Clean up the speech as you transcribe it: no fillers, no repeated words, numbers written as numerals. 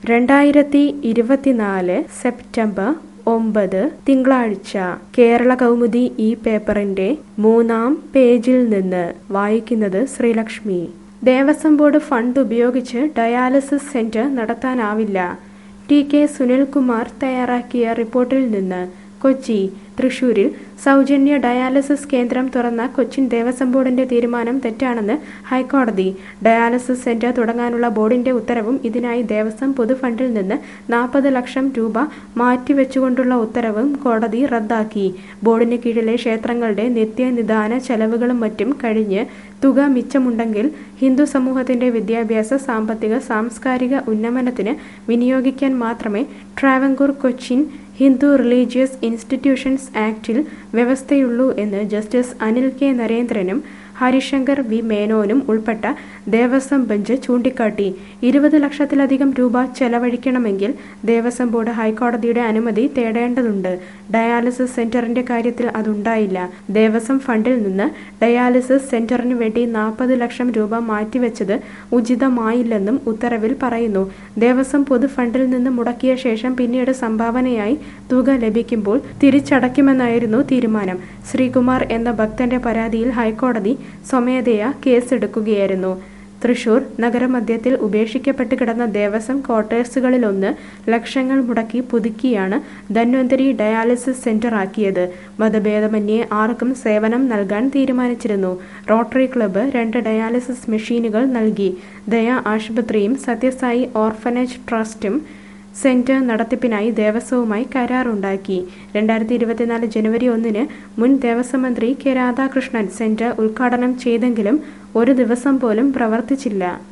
2024 September 9 തിങ്കളാഴ്ച കേരള കൗമുദി ഈ പേപ്പറിന്റെ 3-ാം പേജിൽ നിന്ന് വായിക്കുന്നത് ശ്രീലക്ഷ്മി. ദേവസ്വം ബോർഡ് ഫണ്ട് ഉപയോഗിച്ച് ഡയാലിസിസ് സെന്റർ നടത്താനാവില്ല. ടി.കെ. സുനിൽകുമാർ തയ്യാറാക്കിയ റിപ്പോർട്ടിൽ നിന്ന്. കൊച്ചി. തൃശൂരിൽ സൗജന്യ ഡയാലിസിസ് കേന്ദ്രം തുറന്ന കൊച്ചിൻ ദേവസ്വം ബോർഡിന്റെ തീരുമാനം തെറ്റാണെന്ന് ഹൈക്കോടതി. ഡയാലിസിസ് സെന്റർ തുടങ്ങാനുള്ള ബോർഡിന്റെ ഉത്തരവും ഇതിനായി ദേവസ്വം പൊതുഫണ്ടിൽ നിന്ന് 40 ലക്ഷം രൂപ മാറ്റിവെച്ചുകൊണ്ടുള്ള ഉത്തരവും കോടതി റദ്ദാക്കി. ബോർഡിന് കീഴിലെ ക്ഷേത്രങ്ങളുടെ നിത്യനിദാന ചെലവുകളും മറ്റും കഴിഞ്ഞ് തുക മിച്ചമുണ്ടെങ്കിൽ ഹിന്ദു സമൂഹത്തിന്റെ വിദ്യാഭ്യാസ, സാമ്പത്തിക, സാംസ്കാരിക ഉന്നമനത്തിന് വിനിയോഗിക്കാൻ മാത്രമേ ട്രാവൻകൂർ കൊച്ചിൻ ഹിന്ദു റിലീജിയസ് ഇൻസ്റ്റിറ്റ്യൂഷൻസ് ആക്ടിൽ വ്യവസ്ഥയുള്ളൂ എന്ന് ജസ്റ്റിസ് അനിൽ കെ നരേന്ദ്രനും ഹരിശങ്കർ വി മേനോനും ഉൾപ്പെട്ട ദേവസ്വം ബെഞ്ച് ചൂണ്ടിക്കാട്ടി. 20 ലക്ഷത്തിലധികം രൂപ ചെലവഴിക്കണമെങ്കിൽ ദേവസ്വം ബോർഡ് ഹൈക്കോടതിയുടെ അനുമതി തേടേണ്ടതുണ്ട്. ഡയാലിസിസ് സെന്ററിന്റെ കാര്യത്തിൽ അതുണ്ടായില്ല. ദേവസ്വം ഫണ്ടിൽ നിന്ന് ഡയാലിസിസ് സെന്ററിന് വേണ്ടി 40 ലക്ഷം രൂപ മാറ്റിവെച്ചത് ഉചിതമായില്ലെന്നും ഉത്തരവിൽ പറയുന്നു. ദേവസ്വം പൊതുഫണ്ടിൽ നിന്ന് മുടക്കിയ ശേഷം പിന്നീട് സംഭാവനയായി തുക ലഭിക്കുമ്പോൾ തിരിച്ചടയ്ക്കുമെന്നായിരുന്നു തീരുമാനം. ശ്രീകുമാർ എന്ന ഭക്തന്റെ പരാതിയിൽ ഹൈക്കോടതി സ്വമേധയാ കേസെടുക്കുകയായിരുന്നു. തൃശൂർ നഗരമധ്യത്തിൽ ഉപേക്ഷിക്കപ്പെട്ട് കിടന്ന ദേവസ്വം ക്വാർട്ടേഴ്സുകളിലൊന്ന് ലക്ഷങ്ങൾ മുടക്കി പുതുക്കിയാണ് ധന്വന്തരി ഡയാലിസിസ് സെന്റർ ആക്കിയത്. മതഭേദമന്യേ ആർക്കും സേവനം നൽകാൻ തീരുമാനിച്ചിരുന്നു. റോട്ടറി ക്ലബ്ബ് 2 ഡയാലിസിസ് മെഷീനുകൾ നൽകി. ദയ ആശുപത്രിയും സത്യസായി ഓർഫനേജ് ട്രസ്റ്റും സെന്റർ നടത്തിപ്പിനായി ദേവസ്വവുമായി കരാറുണ്ടാക്കി. 2024 ജനുവരി 1 മുൻ ദേവസ്വം മന്ത്രി കെ രാധാകൃഷ്ണൻ സെന്റർ ഉദ്ഘാടനം ചെയ്തെങ്കിലും ഒരു ദിവസം പോലും പ്രവർത്തിച്ചില്ല.